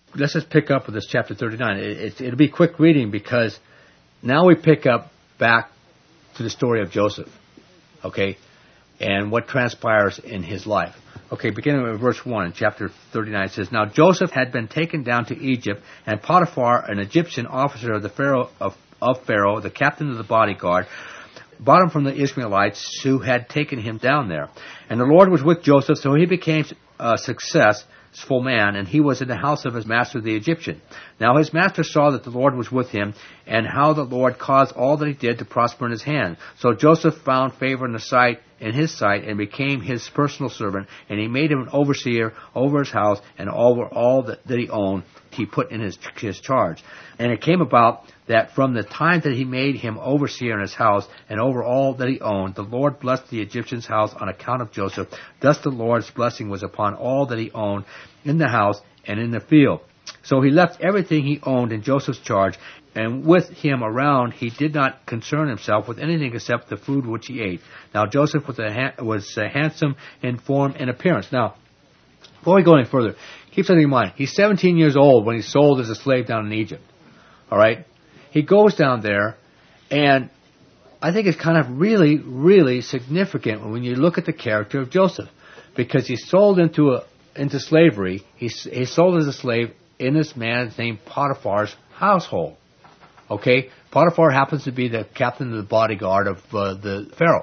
let's just pick up with this chapter 39. It'll be quick reading because now we pick up back to the story of Joseph, okay, and what transpires in his life. Okay, beginning with verse 1 in chapter 39, it says, Now Joseph had been taken down to Egypt, and Potiphar, an Egyptian officer of the Pharaoh, of Pharaoh, the captain of the bodyguard, bought him from the Ishmaelites who had taken him down there. And the Lord was with Joseph, so he became a successful man, and he was in the house of his master the Egyptian. Now his master saw that the Lord was with him, and how the Lord caused all that he did to prosper in his hand. So Joseph found favor in his sight, and became his personal servant, and he made him an overseer over his house, and over all that he owned he put in his charge. And it came about that from the time that he made him overseer in his house, and over all that he owned, the Lord blessed the Egyptian's house on account of Joseph. Thus the Lord's blessing was upon all that he owned in the house and in the field. So he left everything he owned in Joseph's charge, and with him around he did not concern himself with anything except the food which he ate. Now Joseph was handsome in form and appearance. Now, before we go any further, keep something in mind. He's 17 years old when he's sold as a slave down in Egypt. All right? He goes down there, and I think it's kind of really, really significant when you look at the character of Joseph, because he's sold into slavery. He's sold as a slave in this man named Potiphar's household. Okay? Potiphar happens to be the captain of the bodyguard of the Pharaoh.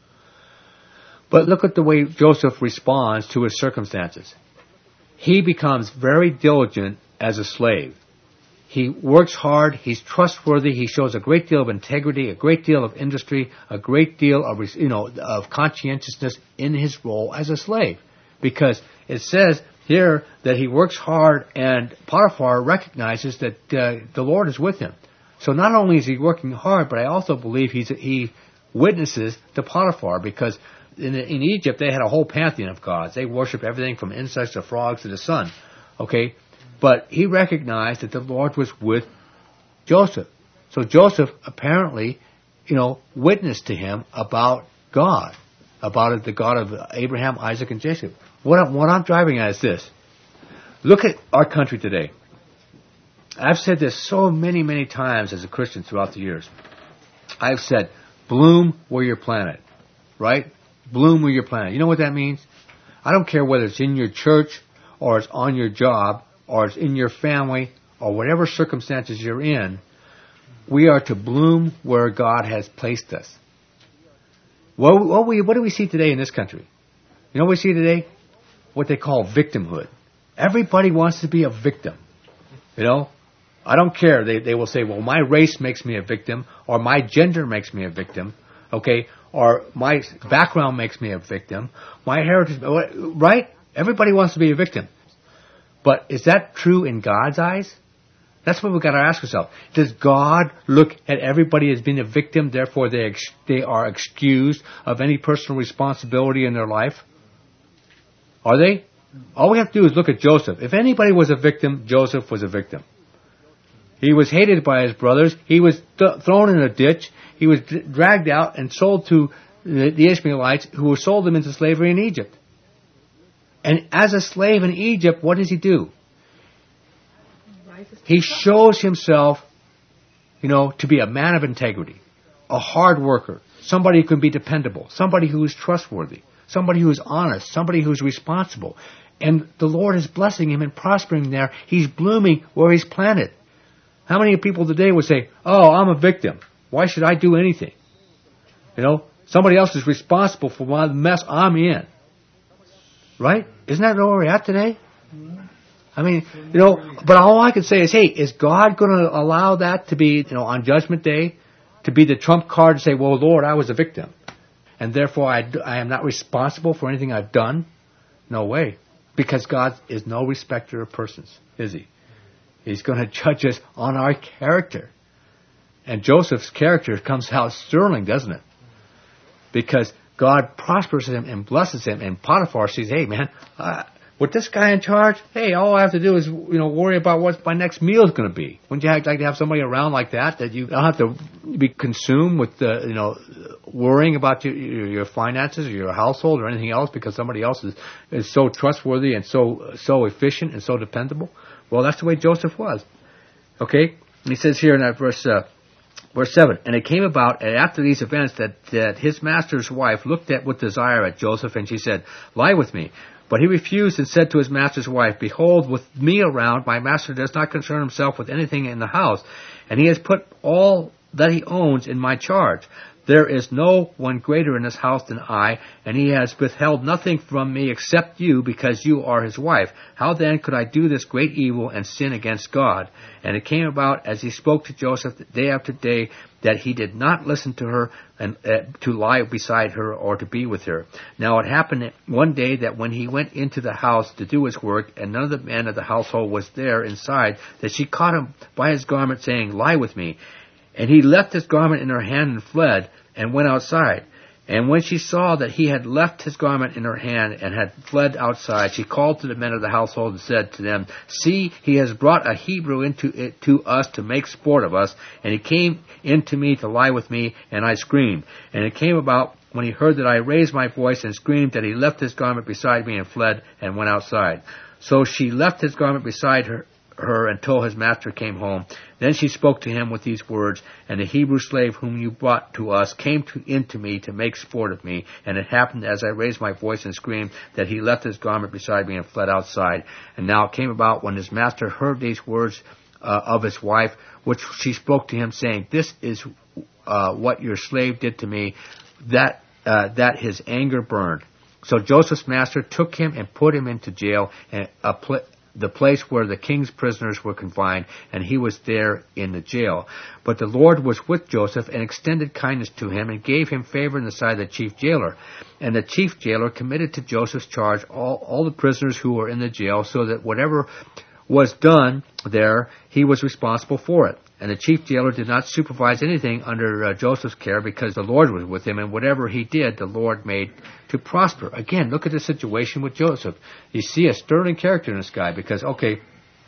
But look at the way Joseph responds to his circumstances. He becomes very diligent as a slave. He works hard, he's trustworthy, he shows a great deal of integrity, a great deal of industry, a great deal of conscientiousness in his role as a slave. Because it says here that he works hard, and Potiphar recognizes that the Lord is with him. So not only is he working hard, but I also believe he witnesses to Potiphar, because in Egypt they had a whole pantheon of gods. They worship everything from insects to frogs to the sun. Okay? But he recognized that the Lord was with Joseph. So Joseph apparently, witnessed to him about God, about the God of Abraham, Isaac, and Jacob. What I'm driving at is this. Look at our country today. I've said this so many, many times as a Christian throughout the years. I've said, bloom where you're planted. Right? Bloom where you're planted. You know what that means? I don't care whether it's in your church, or it's on your job, or it's in your family, or whatever circumstances you're in. We are to bloom where God has placed us. What do we see today in this country? You know what we see today? What they call victimhood. Everybody wants to be a victim. I don't care. They will say, well, my race makes me a victim, or my gender makes me a victim, okay, or my background makes me a victim, my heritage, right? Everybody wants to be a victim. But is that true in God's eyes? That's what we've got to ask ourselves. Does God look at everybody as being a victim, therefore they are excused of any personal responsibility in their life? Are they? All we have to do is look at Joseph. If anybody was a victim, Joseph was a victim. He was hated by his brothers. He was thrown in a ditch. He was dragged out and sold to the Ishmaelites, who sold him into slavery in Egypt. And as a slave in Egypt, what does he do? He shows himself, to be a man of integrity, a hard worker, somebody who can be dependable, somebody who is trustworthy, somebody who is honest, somebody who is responsible. And the Lord is blessing him and prospering there. He's blooming where he's planted. How many people today would say, oh, I'm a victim. Why should I do anything? Somebody else is responsible for the mess I'm in. Right? Isn't that where we're at today? I mean, but all I can say is, hey, is God going to allow that to be, on Judgment Day, to be the trump card to say, well, Lord, I was a victim, and therefore I am not responsible for anything I've done? No way. Because God is no respecter of persons, is He? He's going to judge us on our character. And Joseph's character comes out sterling, doesn't it? Because God prospers him and blesses him, and Potiphar says, hey, man, with this guy in charge, hey, all I have to do is, worry about what my next meal is going to be. Wouldn't you like to have somebody around like that you don't have to be consumed with, worrying about your finances or your household or anything else because somebody else is so trustworthy and so efficient and so dependable? Well, that's the way Joseph was. Okay? And he says here in that verse 7, and it came about after these events that his master's wife looked with desire at Joseph, and she said, lie with me. But he refused and said to his master's wife, behold, with me around, my master does not concern himself with anything in the house, and he has put all that he owns in my charge. There is no one greater in this house than I, and he has withheld nothing from me except you, because you are his wife. How then could I do this great evil and sin against God? And it came about, as he spoke to Joseph day after day, that he did not listen to her and to lie beside her or to be with her. Now it happened one day that when he went into the house to do his work, and none of the men of the household was there inside, that she caught him by his garment, saying, lie with me. And he left his garment in her hand and fled, and went outside. And when she saw that he had left his garment in her hand and had fled outside, she called to the men of the household and said to them, see, he has brought a Hebrew to us to make sport of us. And he came in to me to lie with me, and I screamed. And it came about, when he heard that I raised my voice and screamed, that he left his garment beside me and fled and went outside. So she left his garment beside her until his master came home. Then she spoke to him with these words, and the Hebrew slave whom you brought to us came in to me to make sport of me. And it happened, as I raised my voice and screamed, that he left his garment beside me and fled outside. And now it came about, when his master heard these words of his wife, which she spoke to him, saying, this is what your slave did to me, that his anger burned. So Joseph's master took him and put him into jail, and the place where the king's prisoners were confined, and he was there in the jail. But the Lord was with Joseph and extended kindness to him and gave him favor in the sight of the chief jailer. And the chief jailer committed to Joseph's charge all the prisoners who were in the jail, so that whatever was done there, he was responsible for it. And the chief jailer did not supervise anything under Joseph's care, because the Lord was with him, and whatever he did, the Lord made to prosper. Again, look at the situation with Joseph. You see a sterling character in this guy, because, okay,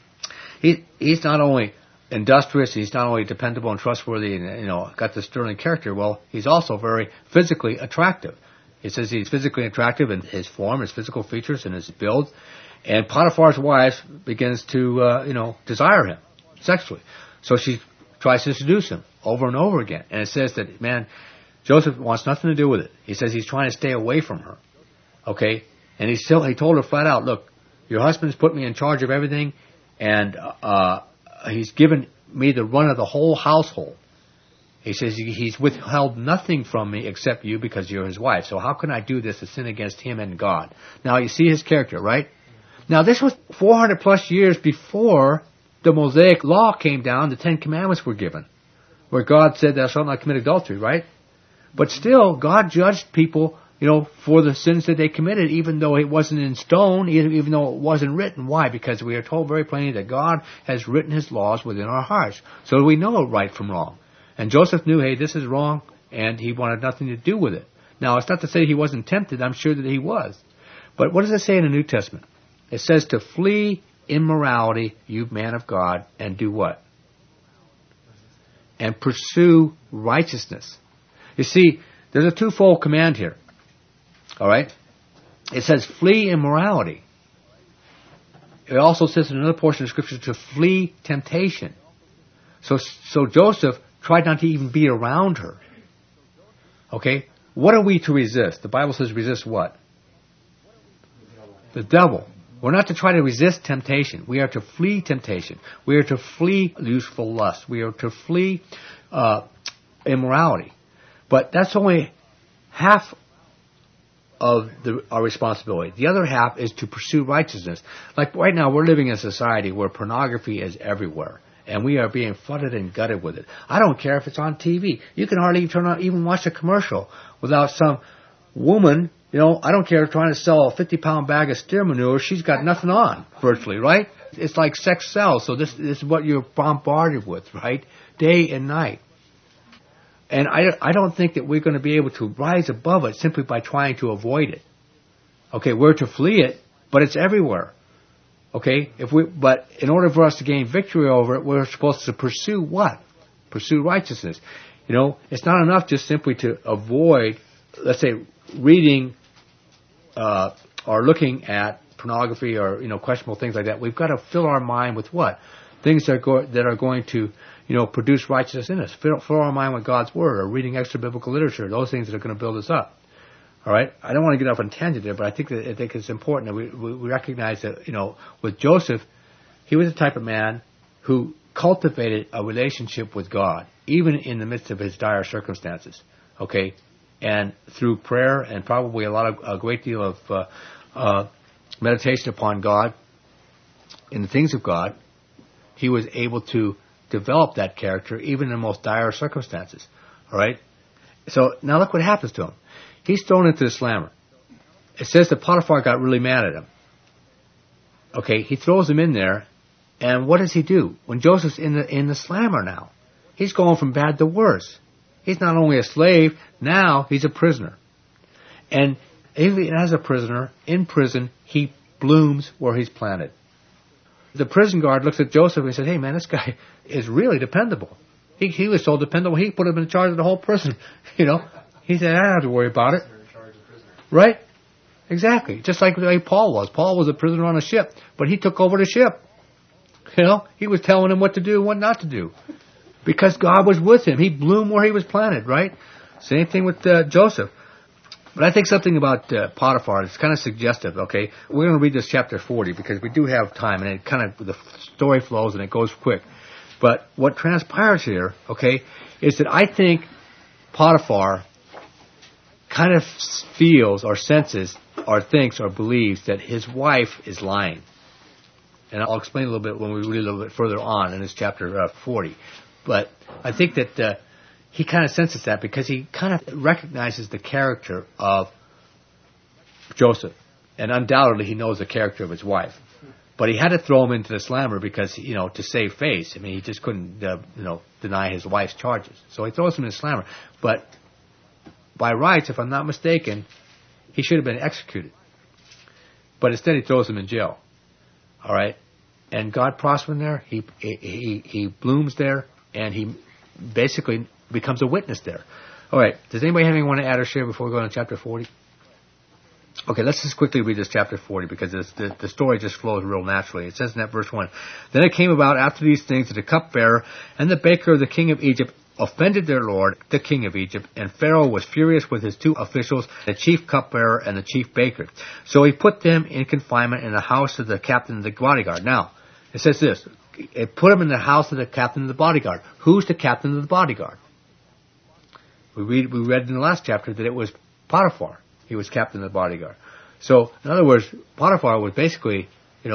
he's not only industrious, he's not only dependable and trustworthy and, got the sterling character, well, he's also very physically attractive. It says he's physically attractive in his form, his physical features, and his build. And Potiphar's wife begins to, desire him sexually. So she tries to seduce him over and over again. And it says that, man, Joseph wants nothing to do with it. He says he's trying to stay away from her. Okay? And he told her flat out, look, your husband's put me in charge of everything, and he's given me the run of the whole household. He says he's withheld nothing from me except you, because you're his wife. So how can I do this to sin against him and God? Now, you see his character, right? Now, this was 400 plus years before the Mosaic law came down, the Ten Commandments were given, where God said thou shalt not commit adultery, right? But still, God judged people, for the sins that they committed, even though it wasn't in stone, even though it wasn't written. Why? Because we are told very plainly that God has written his laws within our hearts. So we know right from wrong. And Joseph knew, hey, this is wrong, and he wanted nothing to do with it. Now, it's not to say he wasn't tempted. I'm sure that he was. But what does it say in the New Testament? It says to flee immorality, you man of God, and do what? And pursue righteousness. You see, there's a twofold command here. All right? It says flee immorality. It also says in another portion of Scripture to flee temptation. So Joseph tried not to even be around her. Okay? What are we to resist? The Bible says resist what? The devil. We're not to try to resist temptation. We are to flee temptation. We are to flee useful lust. We are to flee immorality. But that's only half of our responsibility. The other half is to pursue righteousness. Like right now, we're living in a society where pornography is everywhere, and we are being flooded and gutted with it. I don't care if it's on TV. You can hardly even watch a commercial without some woman. I don't care trying to sell a 50-pound bag of steer manure. She's got nothing on, virtually, right? It's like sex sells. So this is what you're bombarded with, right? Day and night. And I don't think that we're going to be able to rise above it simply by trying to avoid it. Okay, we're to flee it, but it's everywhere. Okay? But in order for us to gain victory over it, we're supposed to pursue what? Pursue righteousness. It's not enough just simply to avoid, let's say, reading or looking at pornography or, questionable things like that. We've got to fill our mind with what? Things that are going to, produce righteousness in us. Fill our mind with God's Word or reading extra biblical literature. Those things that are going to build us up. All right? I don't want to get off on a tangent there, but I think it's important that we recognize that, with Joseph, he was the type of man who cultivated a relationship with God, even in the midst of his dire circumstances. Okay? And through prayer and probably a great deal of meditation upon God, in the things of God, he was able to develop that character even in the most dire circumstances. All right? So now look what happens to him. He's thrown into the slammer. It says that Potiphar got really mad at him. Okay, he throws him in there, and what does he do? When Joseph's in the slammer now, he's going from bad to worse. He's not only a slave, now he's a prisoner. And even as a prisoner, in prison, he blooms where he's planted. The prison guard looks at Joseph and says, hey man, this guy is really dependable. He was so dependable, he put him in charge of the whole prison. He said, I don't have to worry about it. Right? Exactly. Just like the way Paul was. Paul was a prisoner on a ship, but he took over the ship. He was telling him what to do and what not to do. Because God was with him. He bloomed where he was planted, right? Same thing with Joseph. But I think something about Potiphar is kind of suggestive, okay? We're going to read this chapter 40 because we do have time, and it the story flows and it goes quick. But what transpires here, okay, is that I think Potiphar kind of feels or senses or thinks or believes that his wife is lying. And I'll explain a little bit when we read a little bit further on in this chapter 40. But I think that he kind of senses that because he kind of recognizes the character of Joseph. And undoubtedly he knows the character of his wife. But he had to throw him into the slammer because, to save face. I mean, he just couldn't, deny his wife's charges. So he throws him in the slammer. But by rights, if I'm not mistaken, he should have been executed. But instead he throws him in jail. All right? And God prospers him there. He blooms there. And he basically becomes a witness there. All right. Does anybody have anything want to add or share before we go on to chapter 40? Okay, let's just quickly read this chapter 40 because the story just flows real naturally. It says in that verse 1, Then it came about after these things that the cupbearer and the baker of the king of Egypt offended their lord, the king of Egypt, and Pharaoh was furious with his two officials, the chief cupbearer and the chief baker. So he put them in confinement in the house of the captain of the bodyguard. Now, it says this, it put him in the house of the captain of the bodyguard. Who's the captain of the bodyguard? We read in the last chapter that it was Potiphar. He was captain of the bodyguard. So, in other words, Potiphar was basically,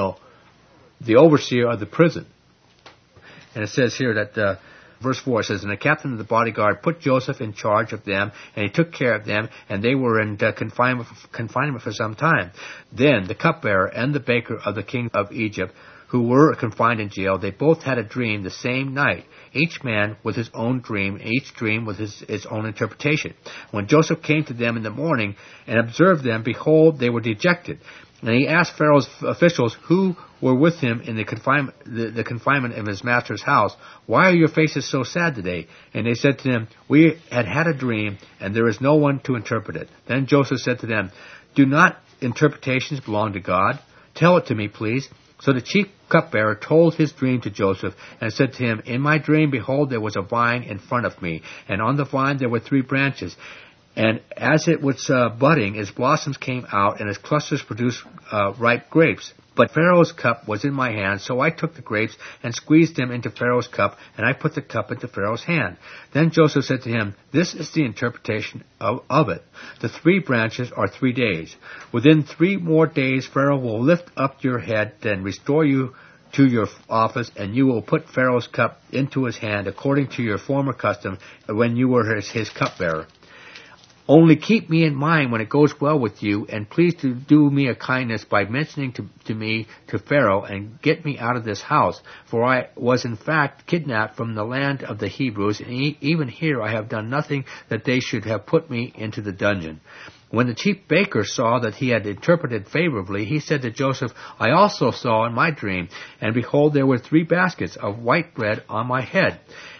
the overseer of the prison. And it says here that, verse 4 says, And the captain of the bodyguard put Joseph in charge of them, and he took care of them, and they were in confinement for some time. Then the cupbearer and the baker of the king of Egypt, who were confined in jail, they both had a dream the same night, each man with his own dream, and each dream with his own interpretation. When Joseph came to them in the morning and observed them, behold, they were dejected. And he asked Pharaoh's officials who were with him in the confinement of his master's house, Why are your faces so sad today? And they said to him, We had a dream, and there is no one to interpret it. Then Joseph said to them, Do not interpretations belong to God? Tell it to me, please. So the chief cupbearer told his dream to Joseph and said to him, In my dream, behold, there was a vine in front of me, and on the vine there were 3 branches. And as it was budding, its blossoms came out, and its clusters produced ripe grapes. But Pharaoh's cup was in my hand, so I took the grapes and squeezed them into Pharaoh's cup, and I put the cup into Pharaoh's hand. Then Joseph said to him, This is the interpretation of it. The 3 branches are 3 days. Within 3 more days, Pharaoh will lift up your head and restore you to your office, and you will put Pharaoh's cup into his hand according to your former custom when you were his cupbearer. Only keep me in mind when it goes well with you, and please do me a kindness by mentioning to me to Pharaoh and get me out of this house. For I was in fact kidnapped from the land of the Hebrews, and even here I have done nothing that they should have put me into the dungeon. When the chief baker saw that he had interpreted favorably, he said to Joseph, I also saw in my dream, and behold, there were 3 baskets of white bread on my head.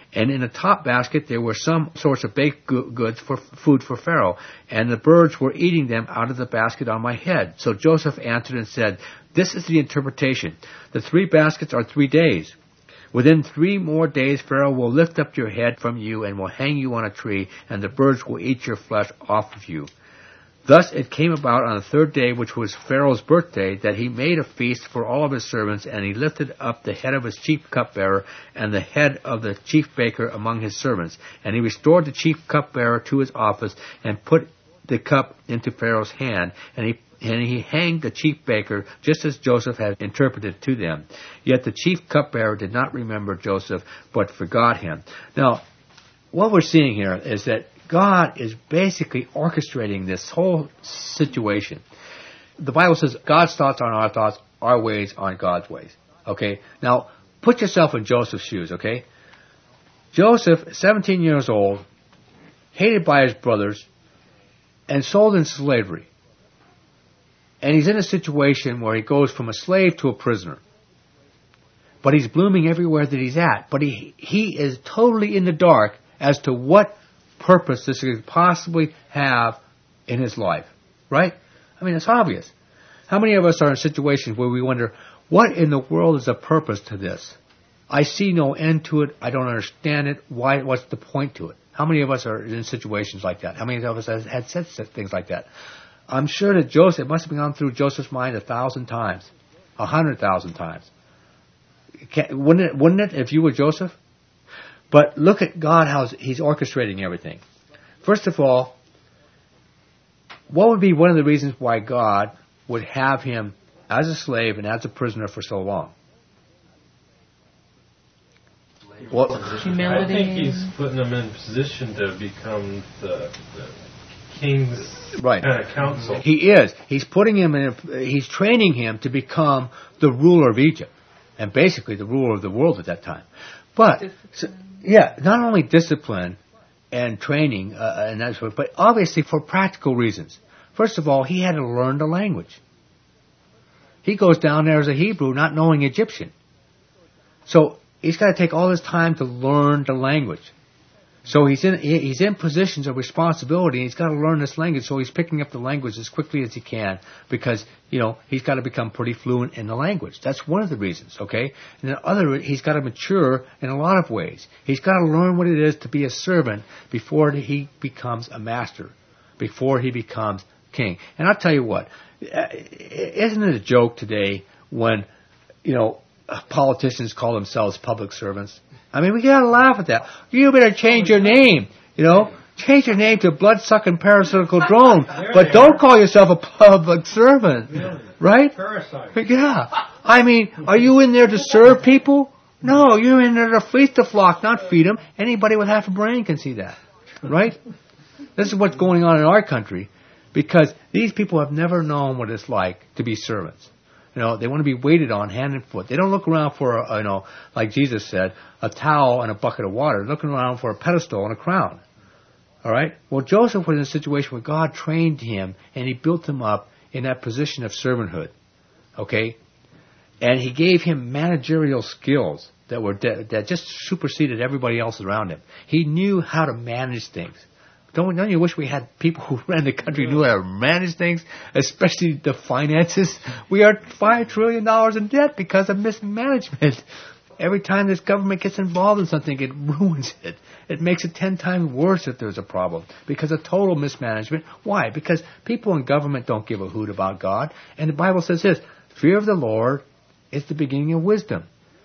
And in the top basket there were some sorts of baked goods for food for Pharaoh, and the birds were eating them out of the basket on my head. So Joseph answered and said, this is the interpretation. The 3 baskets are 3 days. Within 3 more days Pharaoh will lift up your head from you and will hang you on a tree, and the birds will eat your flesh off of you. Thus it came about on the 3rd day, which was Pharaoh's birthday, that he made a feast for all of his servants, and he lifted up the head of his chief cupbearer and the head of the chief baker among his servants. And he restored the chief cupbearer to his office and put the cup into Pharaoh's hand, and he hanged the chief baker just as Joseph had interpreted to them. Yet the chief cupbearer did not remember Joseph, but forgot him. Now, what we're seeing here is that God is basically orchestrating this whole situation. The Bible says God's thoughts aren't our thoughts, our ways aren't God's ways. Okay? Now, put yourself in Joseph's shoes, okay? Joseph, 17 years old, hated by his brothers, and sold in slavery. And he's in a situation where he goes from a slave to a prisoner. But he's blooming everywhere that he's at. But he is totally in the dark as to what purpose this could possibly have in his life. Right? I mean, it's obvious. How many of us are in situations where we wonder, what in the world is the purpose to this? I see no end to it. I don't understand it. Why? What's the point to it? How many of us are in situations like that? How many of us had said things like that? I'm sure that Joseph must have gone through Joseph's mind 1,000 times, 100,000 times. Wouldn't it if you were Joseph? But look at God, how He's orchestrating everything. First of all, what would be one of the reasons why God would have him as a slave and as a prisoner for so long? Humility. I think He's putting him in position to become the king's counsel. He is. He's putting him in. He's training him to become the ruler of Egypt, and basically the ruler of the world at that time. But not only discipline and training and that sort of, but obviously for practical reasons. First of all, he had to learn the language. He goes down there as a Hebrew, not knowing Egyptian. So he's got to take all his time to learn the language. So he's in positions of responsibility, and he's got to learn this language, so he's picking up the language as quickly as he can, because, he's got to become pretty fluent in the language. That's one of the reasons, okay? And the other, he's got to mature in a lot of ways. He's got to learn what it is to be a servant before he becomes a master, before he becomes king. And I'll tell you what, isn't it a joke today when, politicians call themselves public servants? I mean, we gotta laugh at that. You better change your name, Change your name to blood-sucking parasitical drone, but don't call yourself a public servant, right? Parasite. Yeah. I mean, are you in there to serve people? No, you're in there to fleece the flock, not feed them. Anybody with half a brain can see that, right? This is what's going on in our country, because these people have never known what it's like to be servants. They want to be waited on hand and foot. They don't look around for, like Jesus said, a towel and a bucket of water. They're looking around for a pedestal and a crown. All right? Well, Joseph was in a situation where God trained him, and he built him up in that position of servanthood. Okay? And he gave him managerial skills that just superseded everybody else around him. He knew how to manage things. Don't you wish we had people who ran the country who knew how to manage things, especially the finances? We are $5 trillion in debt because of mismanagement. Every time this government gets involved in something, it ruins it. It makes it 10 times worse if there's a problem because of total mismanagement. Why? Because people in government don't give a hoot about God. And the Bible says this, fear of the Lord is the beginning of wisdom.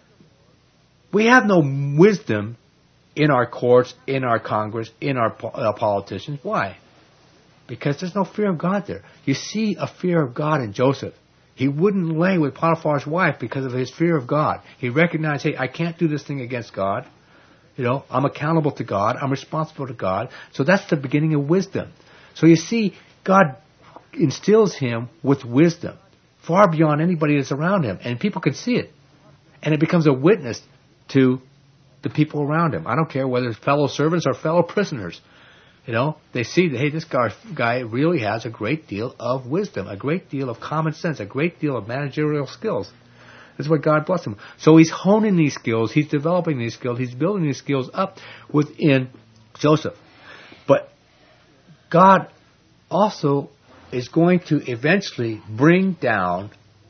We have no wisdom in our courts, in our Congress, in our politicians. Why? Because there's no fear of God there. You see a fear of God in Joseph. He wouldn't lay with Potiphar's wife because of his fear of God. He recognized, hey, I can't do this thing against God. I'm accountable to God. I'm responsible to God. So that's the beginning of wisdom. So you see, God instills him with wisdom far beyond anybody that's around him. And people can see it. And it becomes a witness to the people around him. I don't care whether it's fellow servants or fellow prisoners. They see that, hey, this guy really has a great deal of wisdom, a great deal of common sense, a great deal of managerial skills. That's what God blessed him. So he's honing these skills. He's developing these skills. He's building these skills up within Joseph. But God also is going to eventually bring down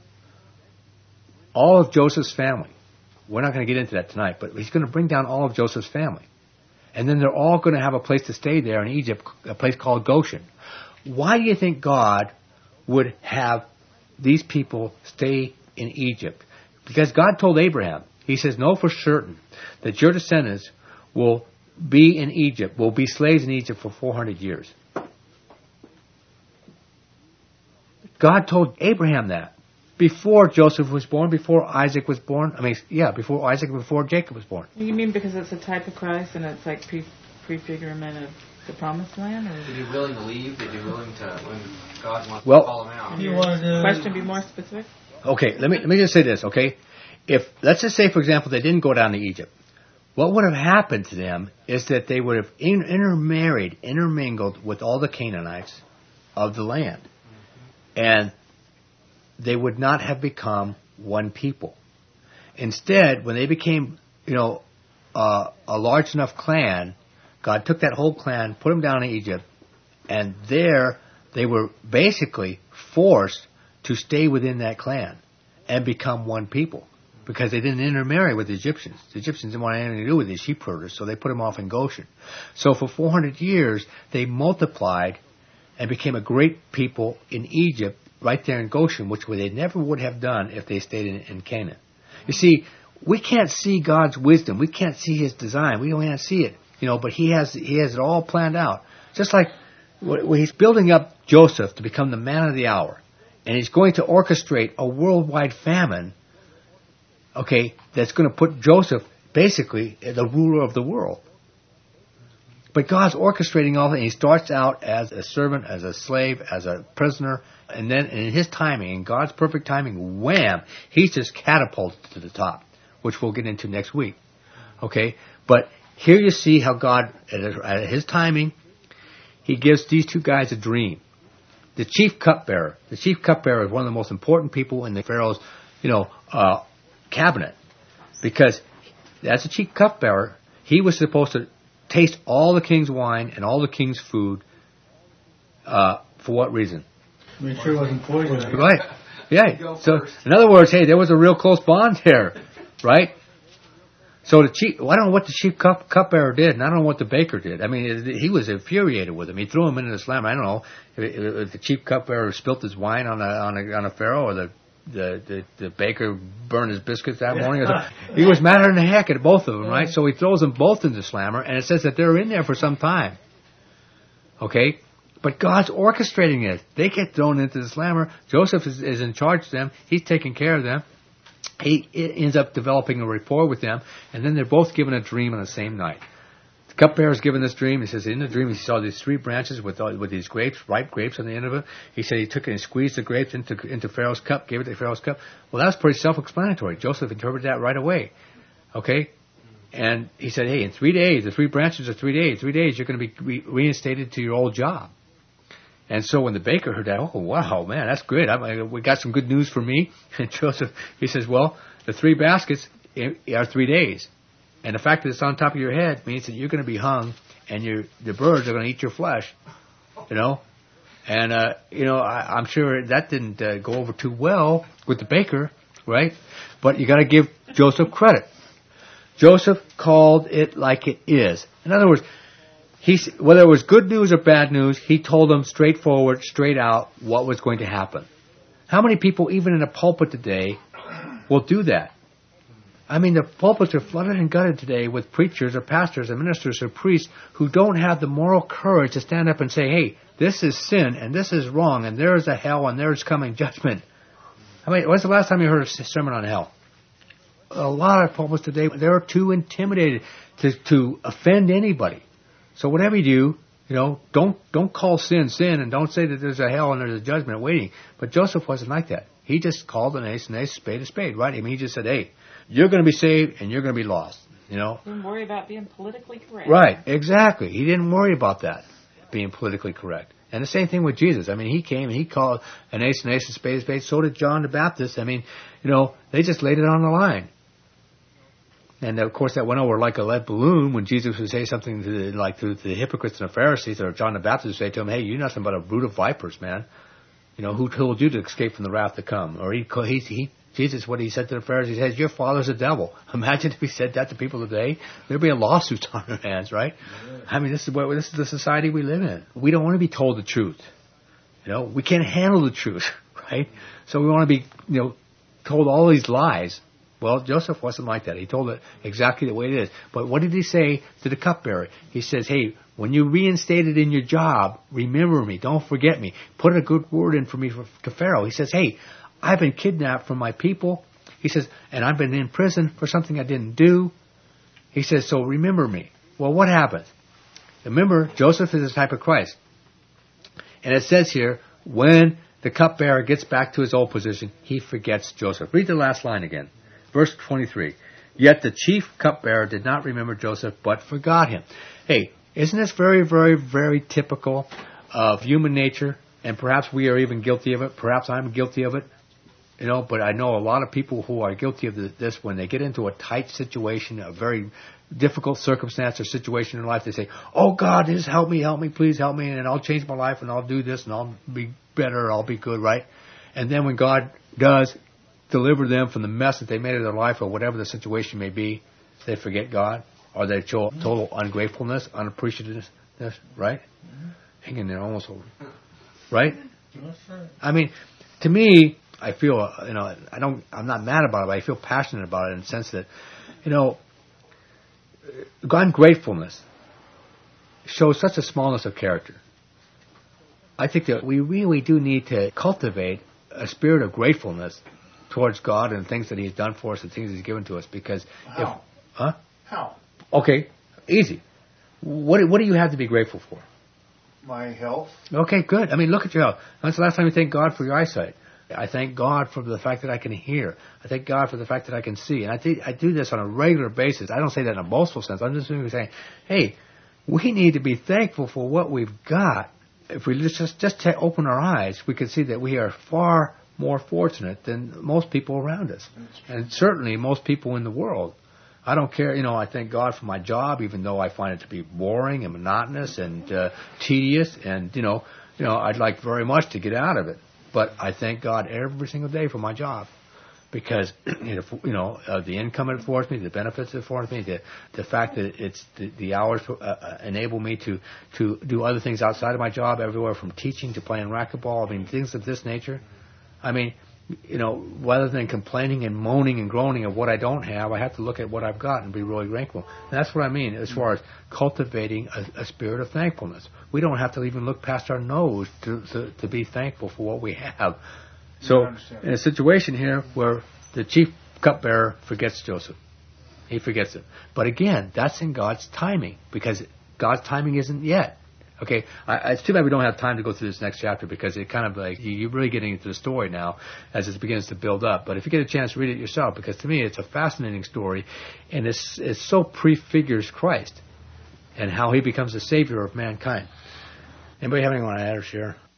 all of Joseph's family. We're not going to get into that tonight, but he's going to bring down all of Joseph's family. And then they're all going to have a place to stay there in Egypt, a place called Goshen. Why do you think God would have these people stay in Egypt? Because God told Abraham, he says, know for certain that your descendants will be in Egypt, will be slaves in Egypt for 400 years. God told Abraham that before Joseph was born, before Isaac was born. Before Isaac, before Jacob was born. You mean because it's a type of Christ and it's like prefigurement of the promised land? Or? Did he willing to leave? Did he willing to, when God wants to call him out? Question be more specific? Okay, let me just say this, okay? If, let's just say, for example, they didn't go down to Egypt. What would have happened to them is that they would have intermingled with all the Canaanites of the land. And they would not have become one people. Instead, when they became, a large enough clan, God took that whole clan, put them down in Egypt, and there they were basically forced to stay within that clan and become one people because they didn't intermarry with the Egyptians. The Egyptians didn't want anything to do with the sheep herders, so they put them off in Goshen. So for 400 years, they multiplied and became a great people in Egypt, right there in Goshen, which they never would have done if they stayed in Canaan. You see, we can't see God's wisdom. We can't see His design. We don't see it, but He has it all planned out. Just like when He's building up Joseph to become the man of the hour, and He's going to orchestrate a worldwide famine, okay, that's going to put Joseph basically the ruler of the world. But God's orchestrating all that. He starts out as a servant, as a slave, as a prisoner, and then in His timing, in God's perfect timing, wham, He's just catapulted to the top, which we'll get into next week. Okay? But here you see how God, at His timing, He gives these two guys a dream. The chief cupbearer. The chief cupbearer is one of the most important people in the Pharaoh's, cabinet. Because as a chief cupbearer, he was supposed to taste all the king's wine and all the king's food. For what reason? Make sure it wasn't poisonous. Right. Yeah. So, in other words, hey, there was a real close bond there, right? So I don't know what the chief cupbearer did, and I don't know what the baker did. I mean, he was infuriated with him. He threw him into the slammer. I don't know if the chief cupbearer spilt his wine on a pharaoh, or the baker burned his biscuits that morning. He was madder than the heck at both of them, right? So he throws them both into the slammer, and it says that they're in there for some time. Okay? But God's orchestrating it. They get thrown into the slammer. Joseph is in charge of them. He's taking care of them. He ends up developing a rapport with them, and then they're both given a dream on the same night. The cupbearer is given this dream. He says in the dream he saw these 3 branches with these grapes, ripe grapes on the end of it. He said he took it and squeezed the grapes into Pharaoh's cup, gave it to Pharaoh's cup. Well, that was pretty self-explanatory. Joseph interpreted that right away. Okay? And he said, hey, in 3 days, the 3 branches are 3 days. 3 days, you're going to be reinstated to your old job. And so when the baker heard that, oh, wow, man, that's good. We got some good news for me. And Joseph, he says, well, the 3 baskets are 3 days. And the fact that it's on top of your head means that you're going to be hung, and the birds are going to eat your flesh, And, I'm sure that didn't go over too well with the baker, right? But you got to give Joseph credit. Joseph called it like it is. In other words, whether it was good news or bad news, he told them straightforward, straight out what was going to happen. How many people, even in a pulpit today, will do that? I mean, the pulpits are flooded and gutted today with preachers or pastors or ministers or priests who don't have the moral courage to stand up and say, hey, this is sin and this is wrong and there is a hell and there is coming judgment. I mean, when's the last time you heard a sermon on hell? A lot of pulpits today, they're too intimidated to offend anybody. So whatever you do, don't call sin and don't say that there's a hell and there's a judgment waiting. But Joseph wasn't like that. He just called an ace, spade a spade, right? I mean, he just said, hey, you're going to be saved and you're going to be lost, Didn't worry about being politically correct. Right, exactly. He didn't worry about that, being politically correct. And the same thing with Jesus. I mean, he came and he called an ace, a spade, a spade. So did John the Baptist. I mean, they just laid it on the line. And of course, that went over like a lead balloon when Jesus would say something to the hypocrites and the Pharisees, or John the Baptist would say to him, "Hey, you're nothing but a brood of vipers, man. Who told you to escape from the wrath to come?" Or Jesus, what he said to the Pharisees, he says, "Your father's a devil." Imagine if he said that to people today. There'd be a lawsuit on their hands, right? Yeah. I mean, this is the society we live in. We don't want to be told the truth. We can't handle the truth, right? So we want to be, told all these lies. Well, Joseph wasn't like that. He told it exactly the way it is. But what did he say to the cupbearer? He says, "Hey, when you're reinstated in your job, remember me. Don't forget me. Put a good word in for me for Pharaoh." He says, "Hey, I've been kidnapped from my people." He says, "and I've been in prison for something I didn't do." He says, "So remember me." Well, what happens? Remember, Joseph is the type of Christ. And it says here, when the cupbearer gets back to his old position, he forgets Joseph. Read the last line again. Verse 23. "Yet the chief cupbearer did not remember Joseph, but forgot him." Hey, isn't this very, very, very typical of human nature? And perhaps we are even guilty of it. Perhaps I'm guilty of it. But I know a lot of people who are guilty of this when they get into a tight situation, a very difficult circumstance or situation in life. They say, "Oh, God, just help me, please help me, and I'll change my life, and I'll do this, and I'll be better, I'll be good," right? And then when God does deliver them from the mess that they made of their life or whatever the situation may be, they forget God, or they show total ungratefulness, unappreciativeness, right? Hang in there, almost over. Right? I mean, to me, I feel, I'm not mad about it, but I feel passionate about it in the sense that, ungratefulness shows such a smallness of character. I think that we really do need to cultivate a spirit of gratefulness towards God and things that He's done for us and things He's given to us. Because How? Okay, easy. What do you have to be grateful for? My health. Okay, good. I mean, look at your health. When's the last time you thanked God for your eyesight? I thank God for the fact that I can hear. I thank God for the fact that I can see. And I do this on a regular basis. I don't say that in a boastful sense. I'm just simply saying, hey, we need to be thankful for what we've got. If we just open our eyes, we can see that we are far more fortunate than most people around us. And certainly most people in the world. I don't care, I thank God for my job, even though I find it to be boring and monotonous and tedious, and I'd like very much to get out of it. But I thank God every single day for my job, because the income it affords me, the benefits it affords me, the fact that it's the hours enable me to do other things outside of my job, everywhere from teaching to playing racquetball. I mean, things of this nature. I mean, rather than complaining and moaning and groaning of what I don't have, I have to look at what I've got and be really grateful. And that's what I mean as far as cultivating a spirit of thankfulness. We don't have to even look past our nose to be thankful for what we have. So, in a situation here where the chief cupbearer forgets Joseph, he forgets it. But again, that's in God's timing, because God's timing isn't yet. Okay, it's too bad we don't have time to go through this next chapter, because it kind of like, you're really getting into the story now as it begins to build up. But if you get a chance to read it yourself, because to me it's a fascinating story, and it so prefigures Christ and how He becomes the Savior of mankind. Anybody have anything to add or share?